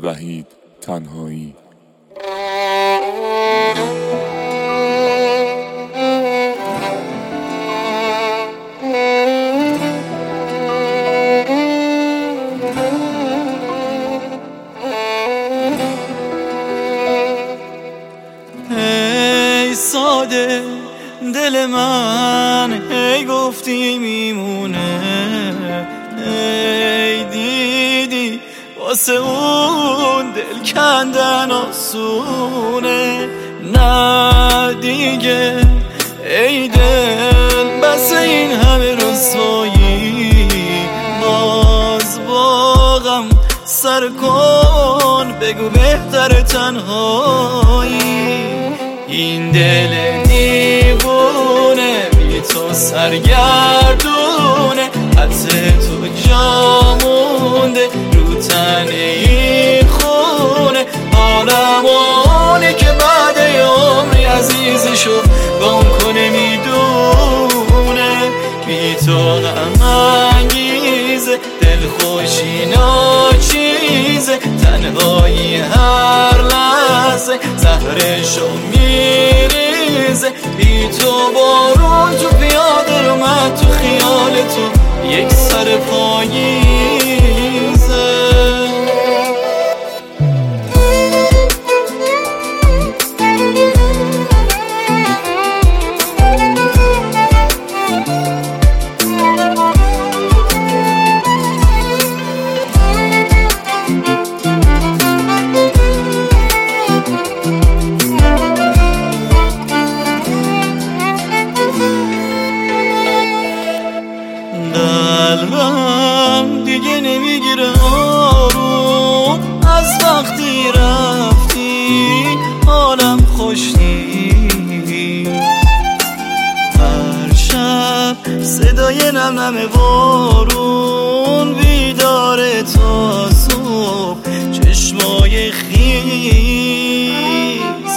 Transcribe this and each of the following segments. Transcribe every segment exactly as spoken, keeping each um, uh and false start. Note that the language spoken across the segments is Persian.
وحید تنهایی. ای ساده دل من هی گفتی میمونه، ای دیدی واسه اون دل کندن آسونه. نه دیگه ای دل بس این همه رسوایی، باز با غم سر کن بگو بهتر تنهایی. این دل دیوونه بی تو سرگردونه، حتی تو جا مونده رو تن این خونه. آدمانی که بعد عمری عزیزشو گم کنه میدونه، بی تو غم انگیزه دلخوشی ناچیزه، تنهایی هر لحظه زهرشو میریزه. بی تو بارون تو پیاده رو من تو خیال تو یک سر پاییزه. قلبم دیگه نمیگیره آروم، از وقتی رفتی حالم خوش نیست. هر شب صدای نم نم بارون بیداره تا صبح، چشمای خیز.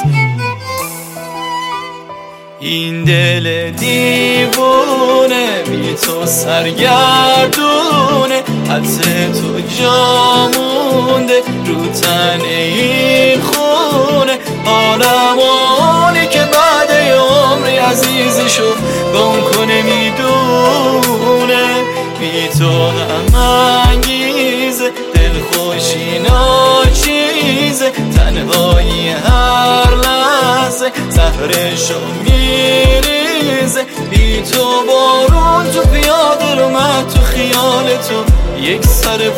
این دل دیوونه بی تو سرگردونه، حتی تو جا مونده رو تن این خونه. آدمانی که بعد عمری عزیزشو گم کنه میدونه، بی تو غم انگیزه دلخوشی ناچیزه، تنهایی هر لحظه زهرشو میریزه. بی تو بارون تو پیاده رو من تو خیال تو یک سر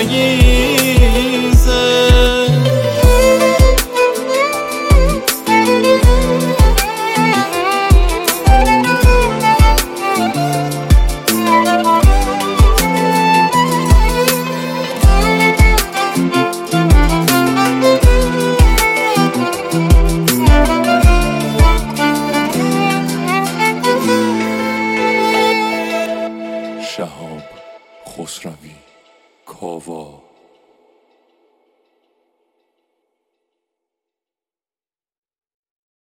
پاییزه. شهاب خسروی، کاوا.